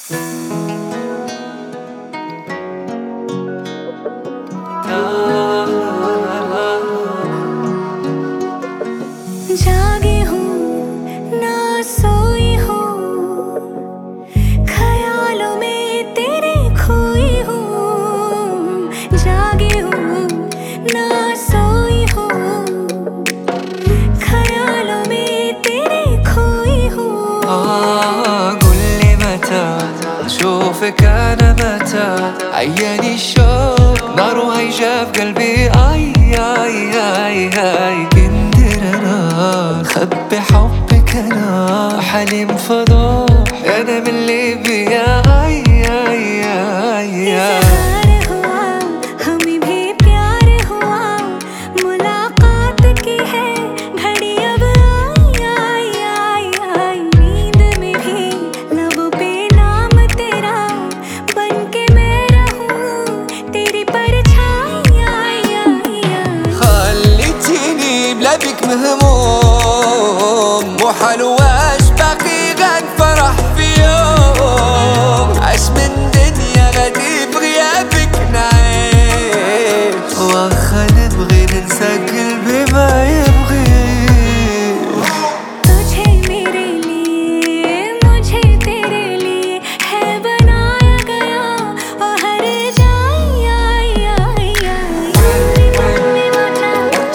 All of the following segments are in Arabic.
जागी हूँ ना सोई हूँ, ख्यालों में तेरे खोई हूँ। जागी हूँ ना सोई हूँ, ख्यालों में तेरे खोई हूँ। قول لي متى أشوفك أنا، متى عياني الشوق نار هيجا في قلبي. آي آي آي آي كندر أنا خبي حبك، أنا حليم فضوح أنا من اللي بيا. آي آي آي آي इज़हार हुआ हमें भी प्यार हुआ, मुलाकात की है घड़ी अब आई आई आई आई। नींद में भी लबों पे नाम तेरा, बन के मैं रहूं तेरी परछाई आई आई आई। خليتيني بلا بيك مهموم، محال واش باقي غاد فرح في يوم. عاش من دنيا غادي بغيابك نعيش، واخا نبغي ننسى قلبي ما يبغيش. तुझे मेरे लिए मुझे तेरे लिए है बनाया गया, और हर जाई आई आई आई। मम्मी मचा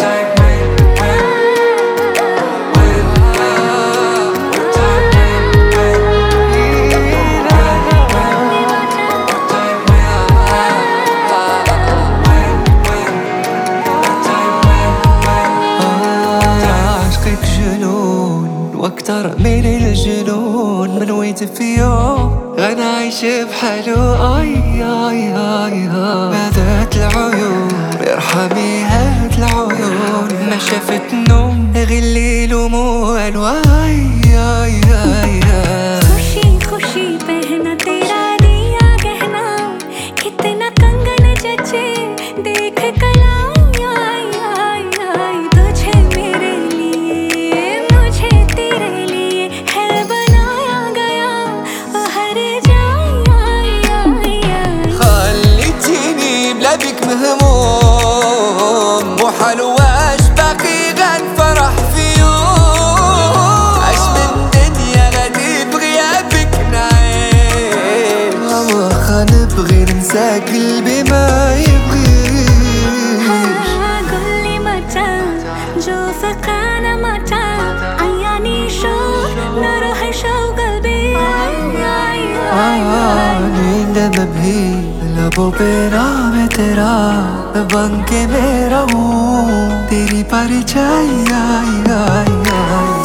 عشقك جنون واكتر من الجنون، من ويت في يوم غنعيش بحالو. اي اي اي هادات العيون ارحمي هاد العيون، ما شافت نوم غير الليل وموال. واي اي اي اي खुशी खुशी पहना तेरा दिया गहना, कितना कंगन जचे देख कलाई आई आई आई। तुझे मेरे लिए मुझे तेरे लिए है बनाया गया, और हर जाई आई आई आई। خليتيني بلا بيك مهموم، محال واش باقي غاد فرح في يوم. عاش من دنيا غادي بغيابك نعيش، واخا نبغي ننسى قلبي ما يبغيش. قول لي متى जो फकाना मचा, عياني شوق نار है شوق قلبي आई आई आई आई। नींद में भी लबों पे नाम है तेरा, बन के मैं रहूं तेरी परछाई। आई आई आई